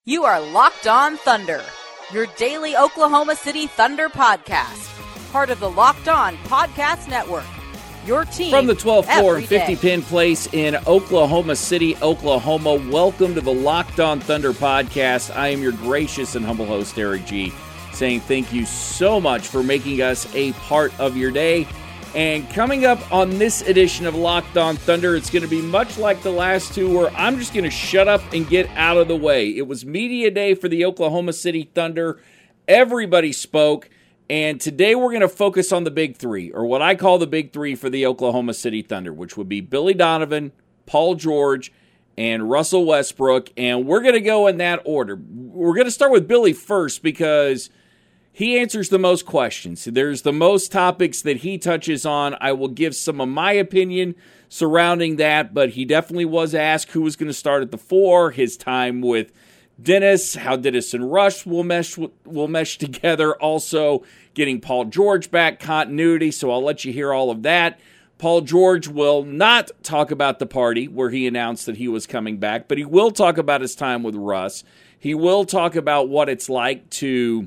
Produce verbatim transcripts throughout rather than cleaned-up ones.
You are Locked On Thunder, your daily Oklahoma City Thunder podcast, part of the Locked On Podcast Network. Your team from the twelfth floor and day. fifty Pin Place in Oklahoma City, Oklahoma. Welcome to the Locked On Thunder podcast. I am your gracious and humble host, Eric G., saying thank you so much for making us a part of your day. And coming up on this edition of Locked On Thunder, it's going to be much like the last two, where I'm just going to shut up and get out of the way. It was media day for the Oklahoma City Thunder. Everybody spoke. And today we're going to focus on the big three, or what I call the big three for the Oklahoma City Thunder, which would be Billy Donovan, Paul George, and Russell Westbrook. And we're going to go in that order. We're going to start with Billy first because he answers the most questions. There's the most topics that he touches on. I will give some of my opinion surrounding that, but he definitely was asked who was going to start at the four, his time with Dennis, how Dennis and Rush will mesh will mesh together, also getting Paul George back, continuity, so I'll let you hear all of that. Paul George will not talk about the party where he announced that he was coming back, but he will talk about his time with Russ. He will talk about what it's like to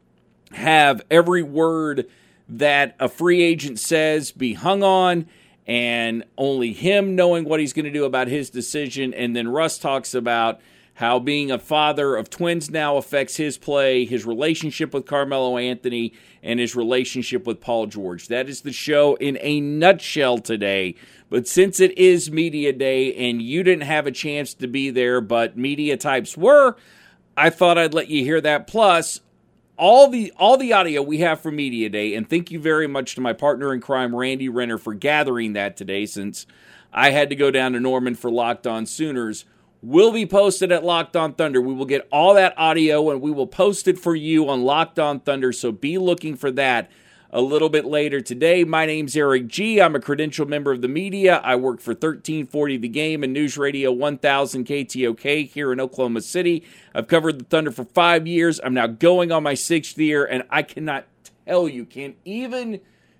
have every word that a free agent says be hung on, and only him knowing what he's going to do about his decision. And then Russ talks about how being a father of twins now affects his play, his relationship with Carmelo Anthony, and his relationship with Paul George. That is the show in a nutshell today. But since it is media day and you didn't have a chance to be there, but media types were, I thought I'd let you hear that. Plus, all the all the audio we have for media day, and thank you very much to my partner in crime, Randy Renner, for gathering that today, since I had to go down to Norman for Locked On Sooners, will be posted at Locked On Thunder. We will get all that audio and we will post it for you on Locked On Thunder, so be looking for that a little bit later today. My name's Eric G. I'm a credentialed member of the media. I work for thirteen forty The Game and News Radio one thousand K T O K here in Oklahoma City. I've covered the Thunder for five years. I'm now going on my sixth year, and I cannot tell you, can't even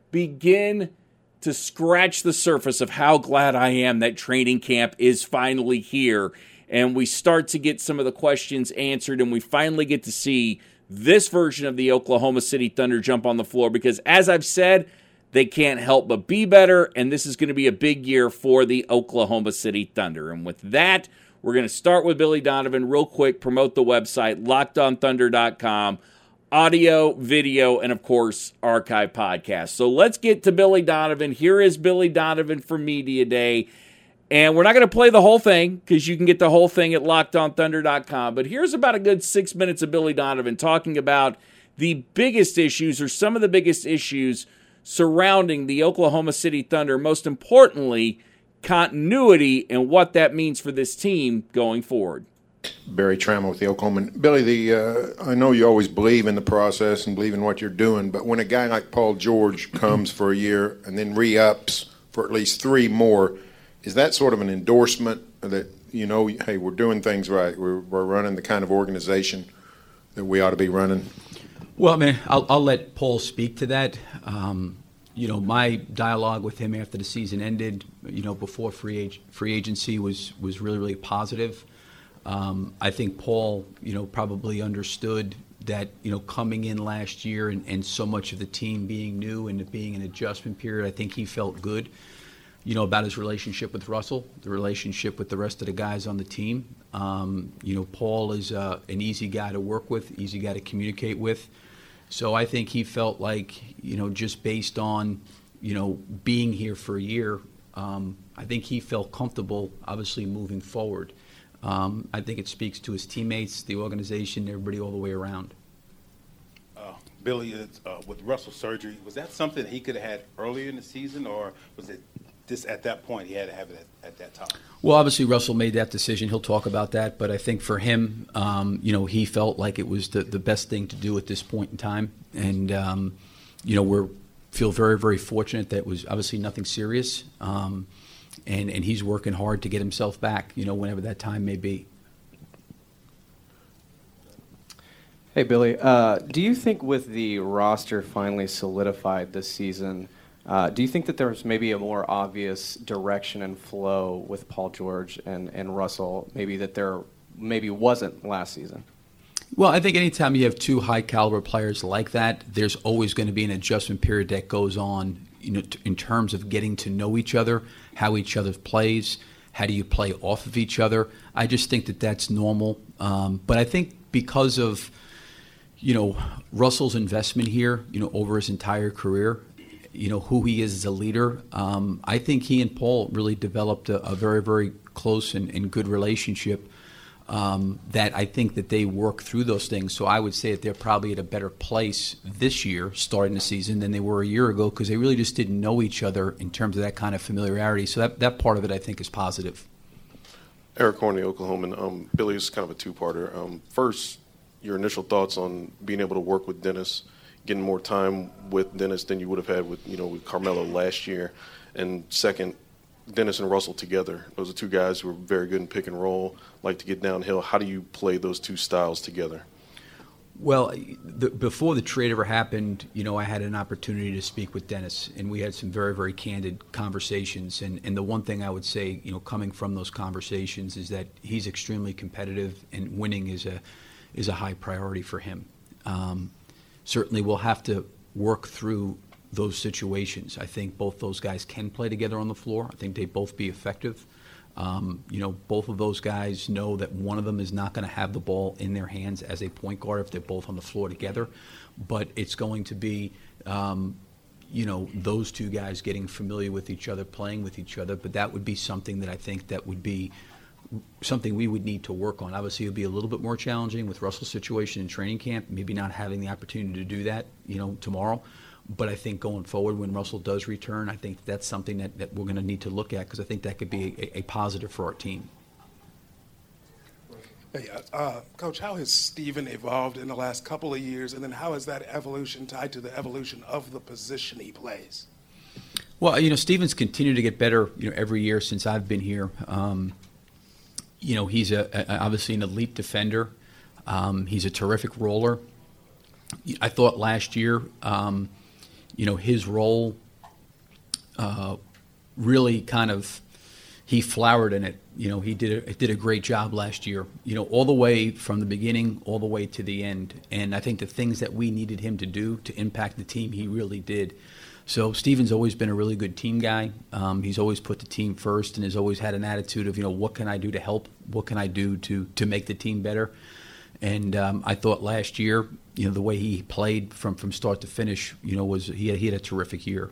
begin to scratch the surface of how glad I am that training camp is finally here. And we start to get some of the questions answered, and we finally get to see this version of the Oklahoma City Thunder jump on the floor, because as I've said, they can't help but be better, and this is going to be a big year for the Oklahoma City Thunder. And with that, we're going to start with Billy Donovan real quick, promote the website, locked on thunder dot com, audio, video, and of course, archive podcast. So let's get to Billy Donovan. Here is Billy Donovan for Media Day. And we're not going to play the whole thing because you can get the whole thing at locked on thunder dot com. But here's about a good six minutes of Billy Donovan talking about the biggest issues, or some of the biggest issues surrounding the Oklahoma City Thunder. Most importantly, continuity and what that means for this team going forward. Barry Trammell with the Oklahoma. Billy, the uh, I know you always believe in the process and believe in what you're doing, but when a guy like Paul George comes for a year and then re-ups for at least three more, is that sort of an endorsement that, you know, hey, we're doing things right, we're, we're running the kind of organization that we ought to be running? Well, I mean, I'll, I'll let Paul speak to that. Um, you know, my dialogue with him after the season ended, you know, before free ag- free agency was was really, really positive. Um, I think Paul, you know, probably understood that, you know, coming in last year and, and so much of the team being new and it being an adjustment period, I think he felt good, you know, about his relationship with Russell, the relationship with the rest of the guys on the team. Um, you know, Paul is uh, an easy guy to work with, easy guy to communicate with. So I think he felt like, you know, just based on, you know, being here for a year, um, I think he felt comfortable, obviously, moving forward. Um, I think it speaks to his teammates, the organization, everybody all the way around. Uh, Billy, uh, with Russell's surgery, was that something that he could have had earlier in the season, or was it this at that point he had to have it at, at that time? Well, obviously Russell made that decision. He'll talk about that, but I think for him, um, you know, he felt like it was the, the best thing to do at this point in time, and um, you know, we're feel very, very fortunate that it was obviously nothing serious, um, and and he's working hard to get himself back, you know, whenever that time may be. Hey, Billy, uh, do you think with the roster finally solidified this season, Uh, do you think that there's maybe a more obvious direction and flow with Paul George and, and Russell, maybe that they're maybe wasn't last season? Well, I think anytime you have two high caliber players like that, there's always going to be an adjustment period that goes on, you know, t- in terms of getting to know each other, how each other plays, how do you play off of each other. I just think that that's normal. Um, but I think because of, you know, Russell's investment here, you know, over his entire career, you know, who he is as a leader, um, I think he and Paul really developed a, a very, very close and, and good relationship. Um, that I think that they work through those things. So I would say that they're probably at a better place this year, starting the season, than they were a year ago, because they really just didn't know each other in terms of that kind of familiarity. So that, that part of it, I think, is positive. Eric Horney, Oklahoman. Um, Billy, is kind of a two-parter. Um, first, your initial thoughts on being able to work with Dennis, getting more time with Dennis than you would have had with, you know, with Carmelo last year. And second, Dennis and Russell together. Those are two guys who are very good in pick and roll, like to get downhill. How do you play those two styles together? Well, the, before the trade ever happened, you know, I had an opportunity to speak with Dennis, and we had some very, very candid conversations. And, and the one thing I would say, you know, coming from those conversations is that he's extremely competitive, and winning is a is a high priority for him. Um, certainly, we'll have to work through those situations. I think both those guys can play together on the floor. I think they both be effective. Um, you know, both of those guys know that one of them is not going to have the ball in their hands as a point guard if they're both on the floor together. But it's going to be, um, you know, those two guys getting familiar with each other, playing with each other. But that would be something that I think that would be something we would need to work on. Obviously, it would be a little bit more challenging with Russell's situation in training camp, maybe not having the opportunity to do that, you know, tomorrow. But I think going forward, when Russell does return, I think that's something that, that we're going to need to look at, because I think that could be a, a positive for our team. Hey, uh, Coach, how has Steven evolved in the last couple of years, and then how is that evolution tied to the evolution of the position he plays? Well, you know, Steven's continued to get better, you know, every year since I've been here. Um, you know, he's a, a, obviously an elite defender. Um, he's a terrific roller. I thought last year, um, you know, his role uh, really kind of, he flowered in it. You know, he did a, did a great job last year, you know, all the way from the beginning, all the way to the end. And I think the things that we needed him to do to impact the team, he really did. So Steven's always been a really good team guy. Um, he's always put the team first, and has always had an attitude of, you know, what can I do to help? What can I do to, to make the team better? And um, I thought last year, you know, the way he played from, from start to finish, you know, was he had, he had a terrific year.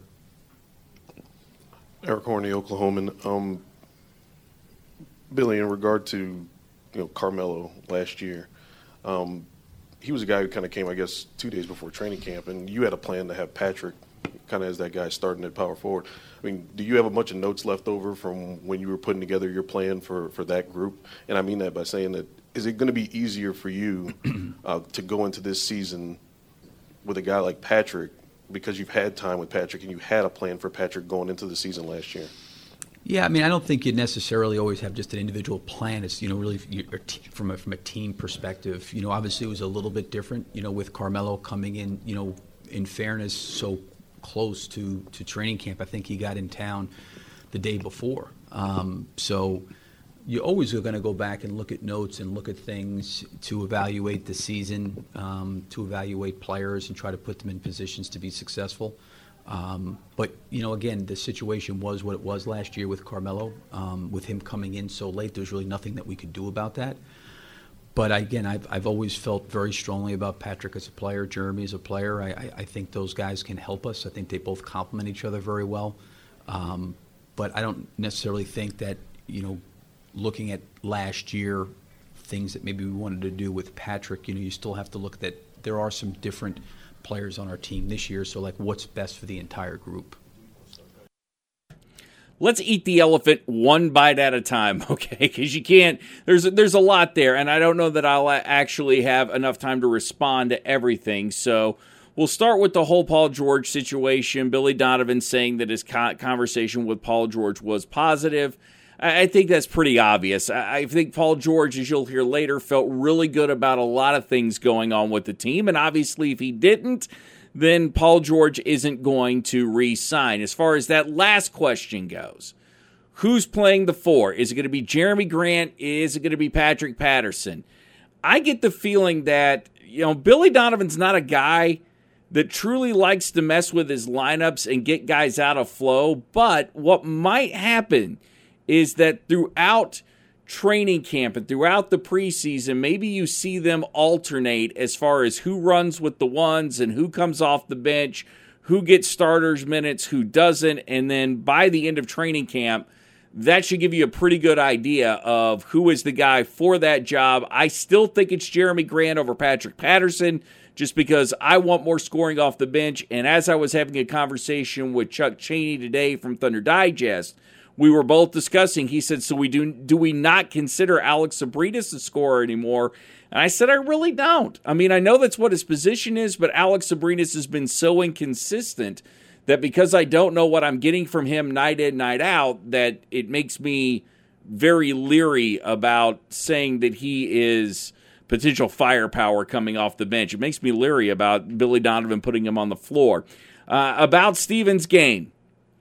Eric Horney, Oklahoman. Um, Billy, in regard to, you know, Carmelo last year, um, he was a guy who kind of came, I guess, two days before training camp, and you had a plan to have Patrick kind of as that guy starting at power forward. I mean, do you have a bunch of notes left over from when you were putting together your plan for, for that group? And I mean that by saying that, is it going to be easier for you uh, to go into this season with a guy like Patrick, because you've had time with Patrick and you had a plan for Patrick going into the season last year? Yeah, I mean, I don't think you necessarily always have just an individual plan. It's, you know, really from a, from a team perspective. You know, obviously it was a little bit different, you know, with Carmelo coming in, you know, in fairness, so close to, to training camp. I think he got in town the day before. Um, so you always are going to go back and look at notes and look at things to evaluate the season, um, to evaluate players and try to put them in positions to be successful. Um, but, you know, again, the situation was what it was last year with Carmelo. Um, with him coming in so late, there's really nothing that we could do about that. But, again, I've, I've always felt very strongly about Patrick as a player, Jeremy as a player. I, I, I think those guys can help us. I think they both complement each other very well. Um, but I don't necessarily think that, you know, looking at last year, things that maybe we wanted to do with Patrick, you know, you still have to look that there are some different players on our team this year. So, like, what's best for the entire group? Let's eat the elephant one bite at a time, okay? Because you can't, there's, there's a lot there, and I don't know that I'll actually have enough time to respond to everything. So we'll start with the whole Paul George situation. Billy Donovan saying that his conversation with Paul George was positive. I think that's pretty obvious. I think Paul George, as you'll hear later, felt really good about a lot of things going on with the team. And obviously, if he didn't, then Paul George isn't going to re-sign. As far as that last question goes, who's playing the four? Is it going to be Jeremy Grant? Is it going to be Patrick Patterson? I get the feeling that, you know, Billy Donovan's not a guy that truly likes to mess with his lineups and get guys out of flow. But what might happen is that throughout training camp and throughout the preseason, maybe you see them alternate as far as who runs with the ones and who comes off the bench, who gets starters minutes, who doesn't. And then by the end of training camp, that should give you a pretty good idea of who is the guy for that job. I still think it's Jeremy Grant over Patrick Patterson, just because I want more scoring off the bench. And as I was having a conversation with Chuck Chaney today from Thunder Digest, we were both discussing, he said, so we do do we not consider Alex Abrines a scorer anymore? And I said, I really don't. I mean, I know that's what his position is, but Alex Abrines has been so inconsistent that because I don't know what I'm getting from him night in, night out, that it makes me very leery about saying that he is potential firepower coming off the bench. It makes me leery about Billy Donovan putting him on the floor. Uh, about Steven's game,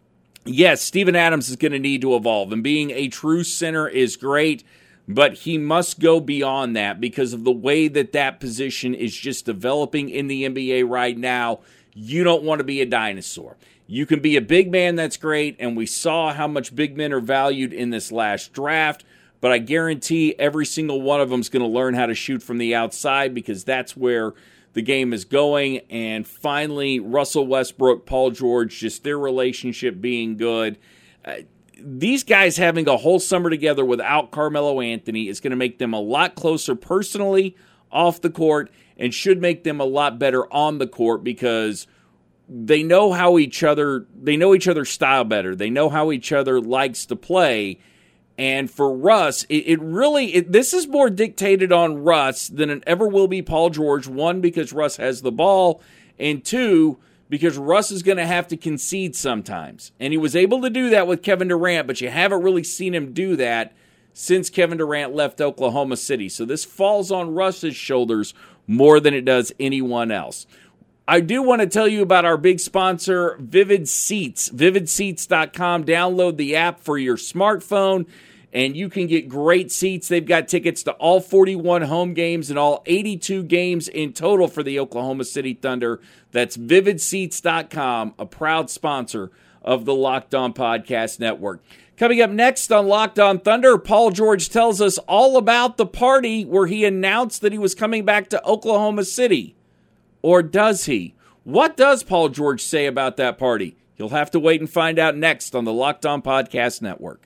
yes, Steven Adams is going to need to evolve, and being a true center is great, but he must go beyond that because of the way that that position is just developing in the N B A right now. You don't want to be a dinosaur. You can be a big man, that's great, and we saw how much big men are valued in this last draft, but I guarantee every single one of them is going to learn how to shoot from the outside because that's where the game is going. And finally, Russell Westbrook, Paul George, just their relationship being good. Uh, these guys having a whole summer together without Carmelo Anthony is going to make them a lot closer personally off the court and should make them a lot better on the court because they know how each other, they know each other's style better. They know how each other likes to play. And for Russ, it, it really, it, this is more dictated on Russ than it ever will be Paul George. One, because Russ has the ball, and two, because Russ is going to have to concede sometimes. And he was able to do that with Kevin Durant, but you haven't really seen him do that since Kevin Durant left Oklahoma City. So this falls on Russ's shoulders more than it does anyone else. I do want to tell you about our big sponsor, Vivid Seats. vivid seats dot com. Download the app for your smartphone, and you can get great seats. They've got tickets to all forty-one home games and all eighty-two games in total for the Oklahoma City Thunder. That's vivid seats dot com, a proud sponsor of the Locked On Podcast Network. Coming up next on Locked On Thunder, Paul George tells us all about the party where he announced that he was coming back to Oklahoma City. Or does he? What does Paul George say about that party? You'll have to wait and find out next on the Locked On Podcast Network.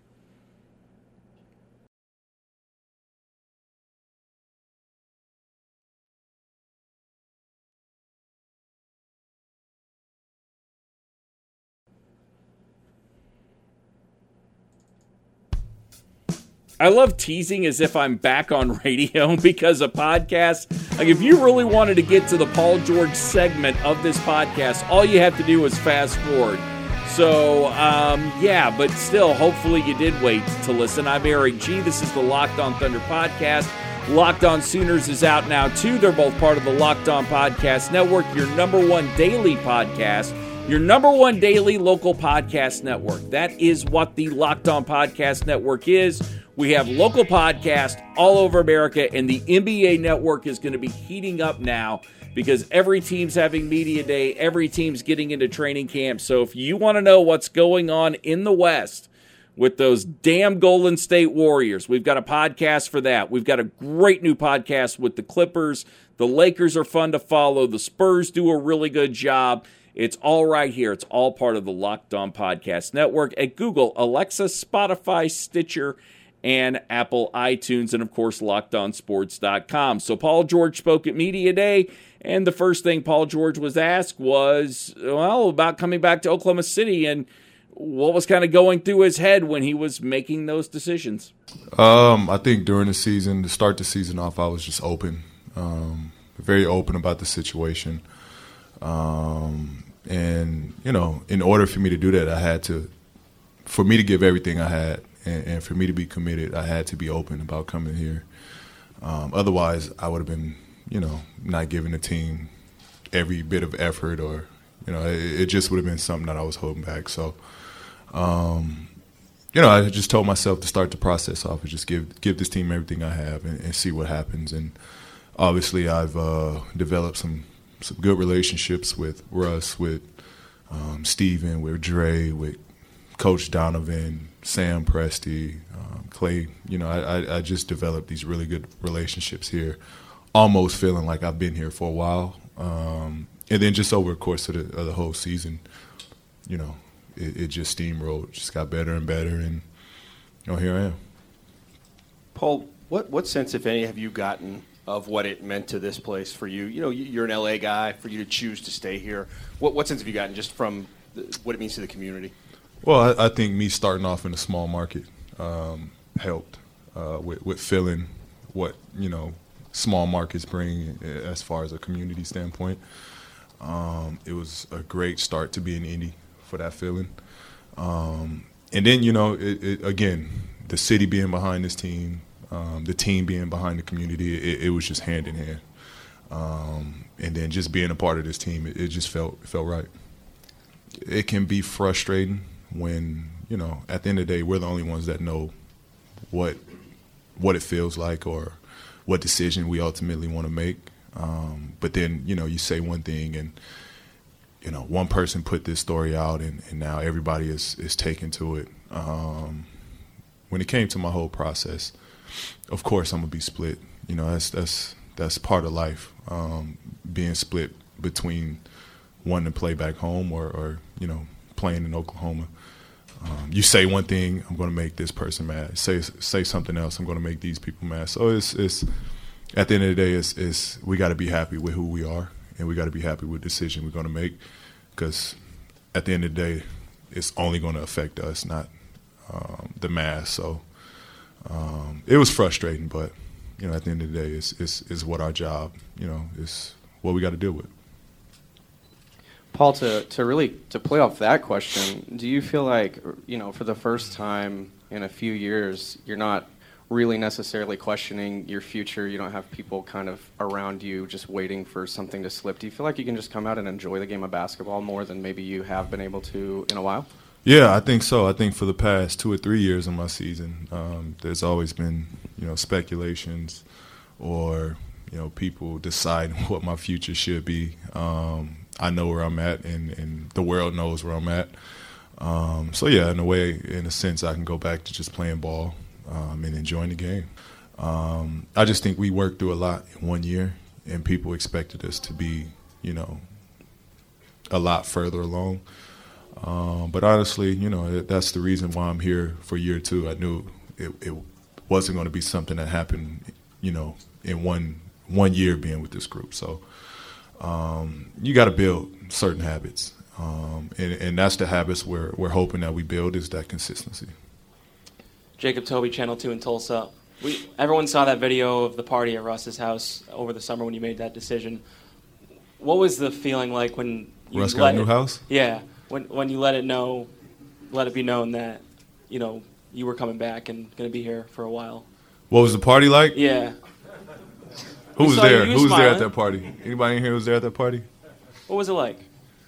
I love teasing as if I'm back on radio because a podcast, like if you really wanted to get to the Paul George segment of this podcast, all you have to do is fast forward. So, um, yeah, but still, hopefully you did wait to listen. I'm Eric G. This is the Locked On Thunder podcast. Locked On Sooners is out now, too. They're both part of the Locked On Podcast Network, your number one daily podcast, your number one daily local podcast network. That is what the Locked On Podcast Network is. We have local podcasts all over America, and the N B A Network is going to be heating up now because every team's having media day, every team's getting into training camp. So if you want to know what's going on in the West with those damn Golden State Warriors, we've got a podcast for that. We've got a great new podcast with the Clippers. The Lakers are fun to follow. The Spurs do a really good job. It's all right here. It's all part of the Locked On Podcast Network at Google, Alexa, Spotify, Stitcher, and Apple iTunes, and of course, locked on sports dot com. So Paul George spoke at Media Day, and the first thing Paul George was asked was, well, about coming back to Oklahoma City and what was kind of going through his head when he was making those decisions. Um, I think during the season, to start the season off, I was just open, um, very open about the situation. Um, and, you know, in order for me to do that, I had to, for me to give everything I had, And, and for me to be committed, I had to be open about coming here. Um, otherwise, I would have been, you know, not giving the team every bit of effort, or, you know, it, it just would have been something that I was holding back. So, um, you know, I just told myself to start the process off and just give give this team everything I have and, and see what happens. And obviously, I've uh, developed some some good relationships with Russ, with um, Steven, with Dre, with Coach Donovan, Sam Presti, um, Clay. You know, I, I, I just developed these really good relationships here, almost feeling like I've been here for a while. Um, and then just over the course of the, of the whole season, you know, it, it just steamrolled, just got better and better, and you know, here I am. Paul, what what sense, if any, have you gotten of what it meant to this place for you? You know, you're an L A guy. For you to choose to stay here, what what sense have you gotten just from the, what it means to the community? Well, I, I think me starting off in a small market um, helped uh, with, with feeling what, you know, small markets bring as far as a community standpoint. Um, it was a great start to be in Indy for that feeling. Um, and then, you know, it, it, again, the city being behind this team, um, the team being behind the community, it, it was just hand in hand. Um, and then just being a part of this team, it, it just felt it felt right. It can be frustrating when, you know, at the end of the day, we're the only ones that know what what it feels like or what decision we ultimately want to make. Um, but then, you know, you say one thing and, you know, one person put this story out and, and now everybody is, is taken to it. Um, when it came to my whole process, of course I'm going to be split. You know, that's that's that's part of life, um, being split between wanting to play back home or, or you know, playing in Oklahoma. Um, you say one thing, I'm going to make this person mad. Say say something else, I'm going to make these people mad. So it's it's at the end of the day, it's, it's we got to be happy with who we are, and we got to be happy with the decision we're going to make, because at the end of the day, it's only going to affect us, not um, the mass. So um, it was frustrating, but you know, at the end of the day, it's it's, it's what our job, you know, it's what we got to deal with. Paul, to, to really to play off that question, do you feel like, you know, for the first time in a few years, you're not really necessarily questioning your future? You don't have people kind of around you just waiting for something to slip. Do you feel like you can just come out and enjoy the game of basketball more than maybe you have been able to in a while? Yeah, I think so. I think for the past two or three years of my season, um, there's always been, you know, speculations or, you know, people deciding what my future should be. Um, I know where I'm at, and, and the world knows where I'm at. Um, so, yeah, in a way, in a sense, I can go back to just playing ball um, and enjoying the game. Um, I just think we worked through a lot in one year, and people expected us to be, you know, a lot further along. Um, but honestly, you know, that's the reason why I'm here for year two. I knew it, it wasn't going to be something that happened, you know, in one one year being with this group. So um, you got to build certain habits, um, and, and that's the habits we're we're hoping that we build, is that consistency. Jacob Toby, Channel two in Tulsa. We everyone saw that video of the party at Russ's house over the summer when you made that decision. What was the feeling like when you Russ let got a new it, house? Yeah, when when you let it know, let it be known that, you know, you were coming back and going to be here for a while. What was the party like? Yeah. Who We was saw there? you, you Who was there at smiling. that party? Anybody in here who was there at that party? What was it like?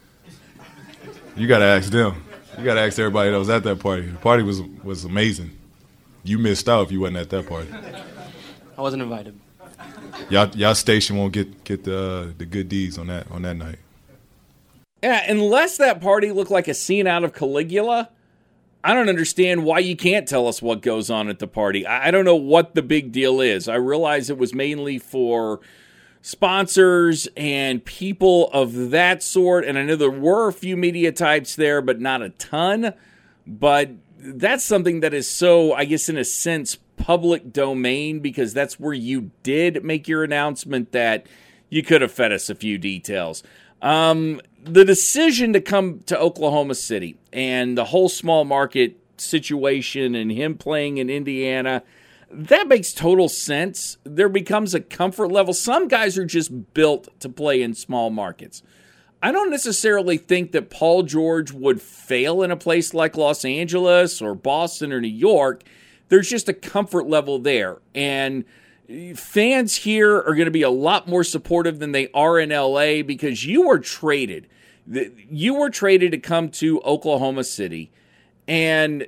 You got to ask them. You got to ask everybody that was at that party. The party was was amazing. You missed out if you wasn't at that party. I wasn't invited. Y'all, y'all station won't get get the the good deeds on that on that night. Yeah, unless that party looked like a scene out of Caligula, I don't understand why you can't tell us what goes on at the party. I I don't know what the big deal is. I realize it was mainly for sponsors and people of that sort, and I know there were a few media types there, but not a ton. But that's something that is so, I guess, in a sense, public domain, because that's where you did make your announcement, that you could have fed us a few details. Um, the decision to come to Oklahoma City and the whole small market situation and him playing in Indiana, that makes total sense. There becomes a comfort level. Some guys are just built to play in small markets. I don't necessarily think that Paul George would fail in a place like Los Angeles or Boston or New York. There's just a comfort level there. And fans here are going to be a lot more supportive than they are in L A, because you were traded. You were traded to come to Oklahoma City. And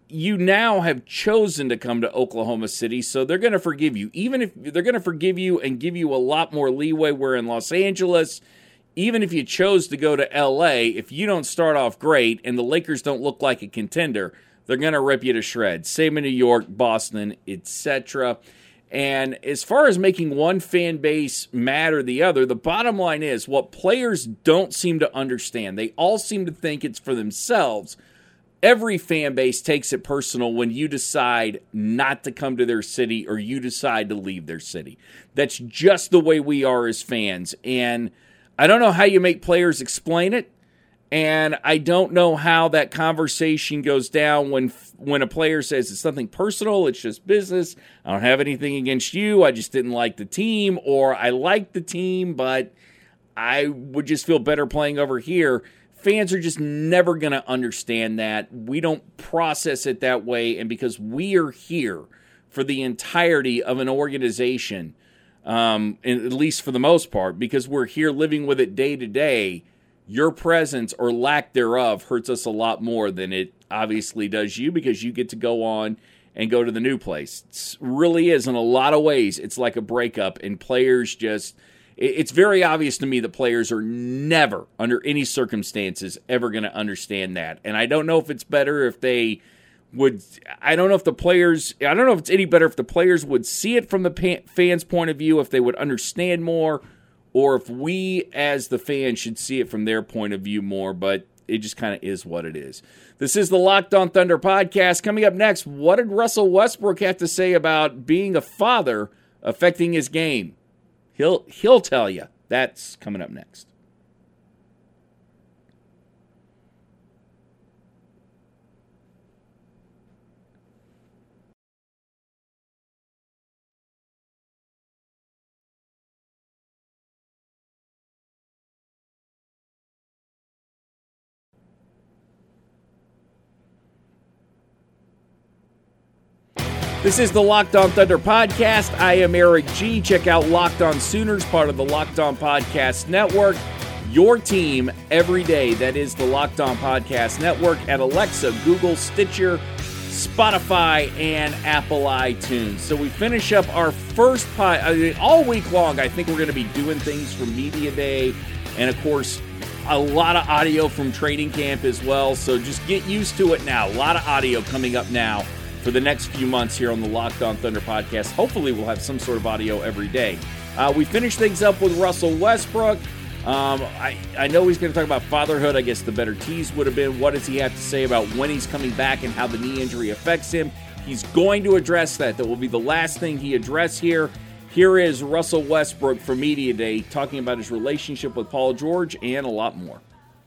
you now have chosen to come to Oklahoma City, so they're going to forgive you. Even if they're going to forgive you and give you a lot more leeway, where in Los Angeles, even if you chose to go to L A, if you don't start off great and the Lakers don't look like a contender, they're going to rip you to shreds. Same in New York, Boston, et cetera. And as far as making one fan base mad or the other, the bottom line is what players don't seem to understand. They all seem to think it's for themselves. Every fan base takes it personal when you decide not to come to their city or you decide to leave their city. That's just the way we are as fans. And I don't know how you make players explain it. And I don't know how that conversation goes down when when a player says it's nothing personal, it's just business. I don't have anything against you. I just didn't like the team, or I like the team, but I would just feel better playing over here. Fans are just never going to understand that. We don't process it that way, and because we are here for the entirety of an organization, um, at least for the most part, because we're here living with it day to day, your presence or lack thereof hurts us a lot more than it obviously does you, because you get to go on and go to the new place. It really is, in a lot of ways, it's like a breakup, and players just... It's very obvious to me that players are never, under any circumstances, ever going to understand that. And I don't know if it's better if they would, I don't know if the players, I don't know if it's any better if the players would see it from the fans' point of view, if they would understand more, or if we as the fans should see it from their point of view more, but it just kind of is what it is. This is the Locked On Thunder podcast. Coming up next, what did Russell Westbrook have to say about being a father affecting his game? He'll he'll tell you. That's coming up next. This is the Locked On Thunder podcast. I am Eric G. Check out Locked On Sooners, part of the Locked On Podcast Network. Your team every day. That is the Locked On Podcast Network at Alexa, Google, Stitcher, Spotify, and Apple iTunes. So we finish up our first pod. I mean, all week long, I think we're going to be doing things for Media Day. And, of course, a lot of audio from training camp as well. So just get used to it now. A lot of audio coming up now for the next few months here on the Locked On Thunder podcast. Hopefully we'll have some sort of audio every day. Uh, we finish things up with Russell Westbrook. Um, I, I know he's going to talk about fatherhood. I guess the better tease would have been, what does he have to say about when he's coming back and how the knee injury affects him? He's going to address that. That will be the last thing he addressed here. Here is Russell Westbrook for Media Day talking about his relationship with Paul George and a lot more.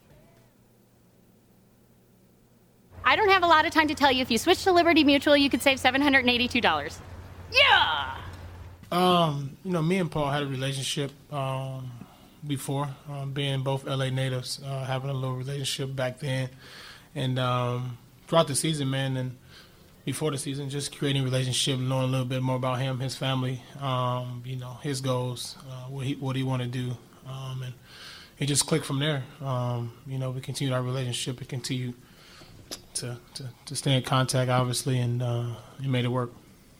I don't have a lot of time to tell you. If you switch to Liberty Mutual, you could save seven hundred eighty-two dollars. Yeah! Um, you know, me and Paul had a relationship um, before, um, being both L A natives, uh, having a little relationship back then. And um, throughout the season, man, and before the season, just creating a relationship, knowing a little bit more about him, his family, um, you know, his goals, uh, what he what he want to do. Um, and it just clicked from there. Um, you know, we continued our relationship and continued To, to, to stay in contact, obviously, and uh, he made it work.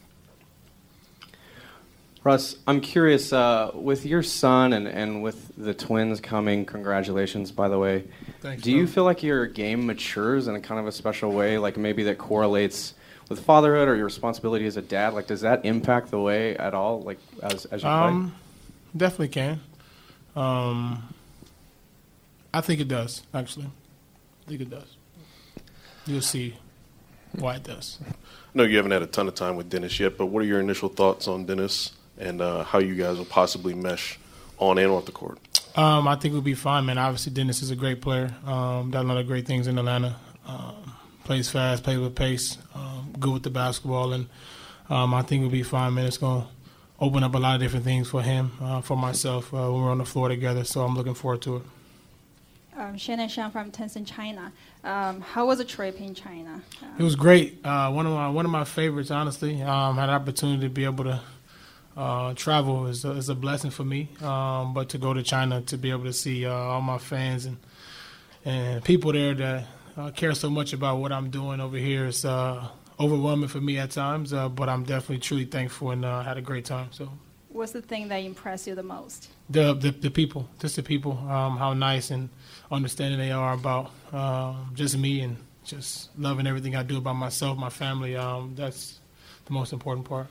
Russ, I'm curious, uh, with your son and, and with the twins coming, congratulations, by the way. Thanks, do you bro. feel like your game matures in a kind of a special way, like maybe that correlates with fatherhood or your responsibility as a dad? Like, does that impact the way at all, like, as, as you um, play? Definitely can. Um, I think it does, actually. I think it does. You'll see why it does. I know you haven't had a ton of time with Dennis yet, but what are your initial thoughts on Dennis and uh, how you guys will possibly mesh on and off the court? Um, I think we'll be fine, man. Obviously, Dennis is a great player. Um, done a lot of great things in Atlanta. Um, plays fast, plays with pace, um, good with the basketball, and um, I think we'll be fine, man. It's going to open up a lot of different things for him, uh, for myself, uh, when we're on the floor together, so I'm looking forward to it. Um, Shannon Shang from Tencent China. Um, how was the trip in China? Um, it was great. Uh, one of my one of my favorites, honestly. Um, had an opportunity to be able to uh, travel is a, is a blessing for me. Um, but to go to China to be able to see uh, all my fans and and people there that uh, care so much about what I'm doing over here. It's uh, overwhelming for me at times, uh, but I'm definitely truly thankful and uh, had a great time. So, what's the thing that impressed you the most? The the, the people, just the people, um, how nice and understanding they are about um, just me and just loving everything I do about myself, my family. Um, that's the most important part.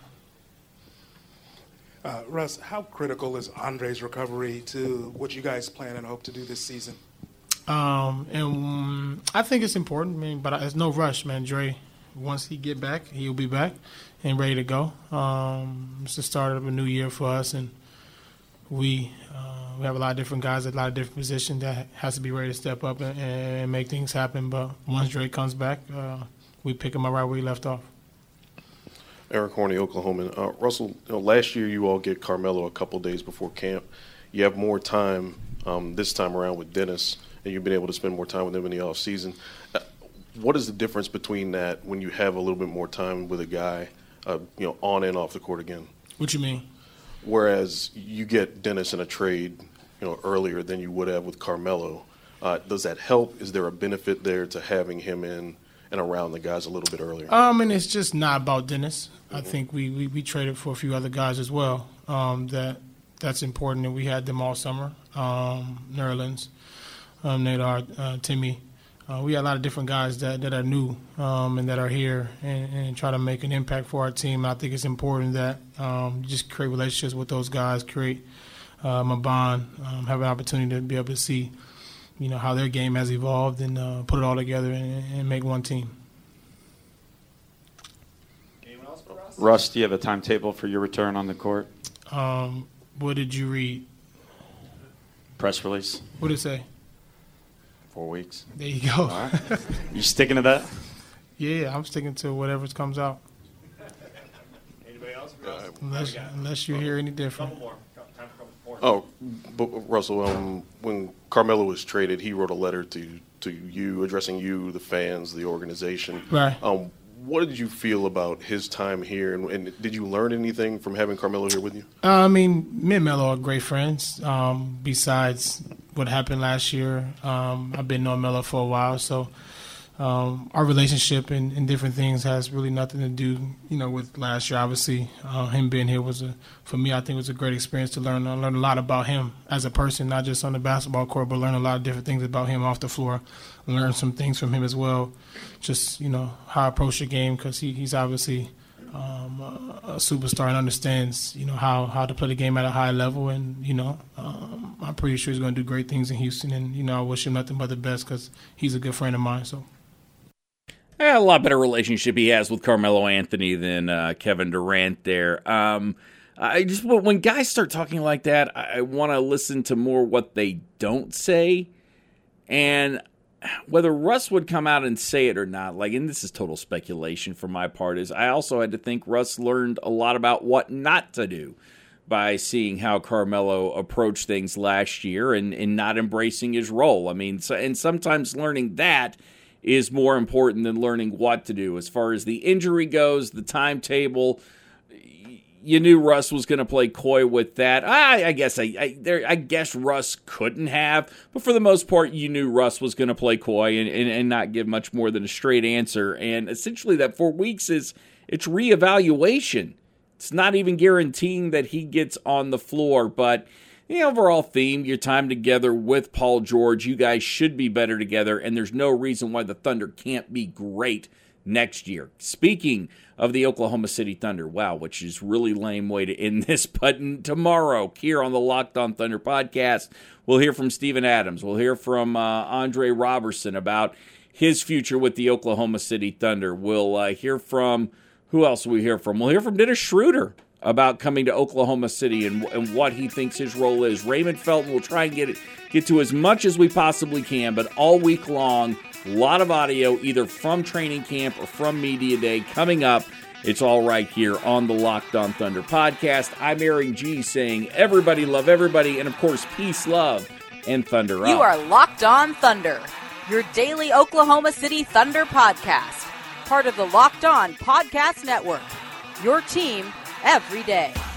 Uh, Russ, how critical is Andre's recovery to what you guys plan and hope to do this season? Um, and um, I think it's important, man, but there's no rush, man. Dre, once he get back, he'll be back and ready to go. Um, it's the start of a new year for us, and we uh, we have a lot of different guys at a lot of different positions that has to be ready to step up and, and make things happen. But once Dre comes back, uh, we pick him up right where he left off. Eric Horney, Oklahoman. Uh, Russell, you know, last year you all get Carmelo a couple days before camp. You have more time um, this time around with Dennis, and you've been able to spend more time with him in the offseason. Uh, what is the difference between that when you have a little bit more time with a guy, uh, you know, on and off the court again? What you mean? Whereas you get Dennis in a trade, you know, earlier than you would have with Carmelo. Uh, does that help? Is there a benefit there to having him in and around the guys a little bit earlier? Um, and it's just not about Dennis. Mm-hmm. I think we, we, we traded for a few other guys as well. Um, that that's important, and we had them all summer. Um, Nerlens, um, Nadar, uh, Timmy. Uh, we had a lot of different guys that, that are new um, and that are here and, and try to make an impact for our team. I think it's important that um, you just create relationships with those guys, create um, a bond, um, have an opportunity to be able to see, you know, how their game has evolved and uh, put it all together and, and make one team. Russ, do you have a timetable for your return on the court? Um, what did you read? Press release. What did it say? Four weeks. There you go. All right. You sticking to that? Yeah, I'm sticking to whatever comes out. Anybody else? Uh, unless, unless you hear any different. Couple more. Time for a couple more. Oh, but Russell, um, when Carmelo was traded, he wrote a letter to, to you, addressing you, the fans, the organization. Right. Um, what did you feel about his time here, and, and did you learn anything from having Carmelo here with you? Uh, I mean, me and Melo are great friends. Um, besides what happened last year, um, I've been knowing Melo for a while, so um, our relationship and, and different things has really nothing to do, you know, with last year. Obviously, uh, him being here was a, for me, I think it was a great experience to learn. I learned a lot about him as a person, not just on the basketball court, but learn a lot of different things about him off the floor. Learn some things from him as well. Just, you know, how I approach the game, because he, he's obviously um, a, a superstar and understands, you know, how, how to play the game at a high level. And, you know, um, I'm pretty sure he's going to do great things in Houston. And, you know, I wish him nothing but the best because he's a good friend of mine. So. A lot better relationship he has with Carmelo Anthony than uh, Kevin Durant there. Um, I just when guys start talking like that, I want to listen to more what they don't say. And whether Russ would come out and say it or not, like, and this is total speculation for my part, is I also had to think Russ learned a lot about what not to do by seeing how Carmelo approached things last year and, and not embracing his role. I mean, so, and sometimes learning that is more important than learning what to do. As far as the injury goes, the timetable, you knew Russ was going to play coy with that. I, I guess I, I, there, I guess Russ couldn't have, but for the most part, you knew Russ was going to play coy and, and, and not give much more than a straight answer. And essentially, that four weeks is it's reevaluation. It's not even guaranteeing that he gets on the floor, but the overall theme, your time together with Paul George, you guys should be better together, and there's no reason why the Thunder can't be great next year. Speaking of the Oklahoma City Thunder, wow, which is really lame way to end this, but tomorrow here on the Locked On Thunder podcast, we'll hear from Steven Adams. We'll hear from uh, Andre Robertson about his future with the Oklahoma City Thunder. We'll uh, hear from, who else will we hear from? We'll hear from Dennis Schroeder about coming to Oklahoma City and, and what he thinks his role is. Raymond Felton will try and get it, get to as much as we possibly can, but all week long, a lot of audio either from training camp or from Media Day coming up. It's all right here on the Locked On Thunder podcast. I'm Aaron G. saying everybody love everybody, and of course, peace, love, and Thunder up. You are Locked On Thunder, your daily Oklahoma City Thunder podcast. Part of the Locked On Podcast Network, your team every day.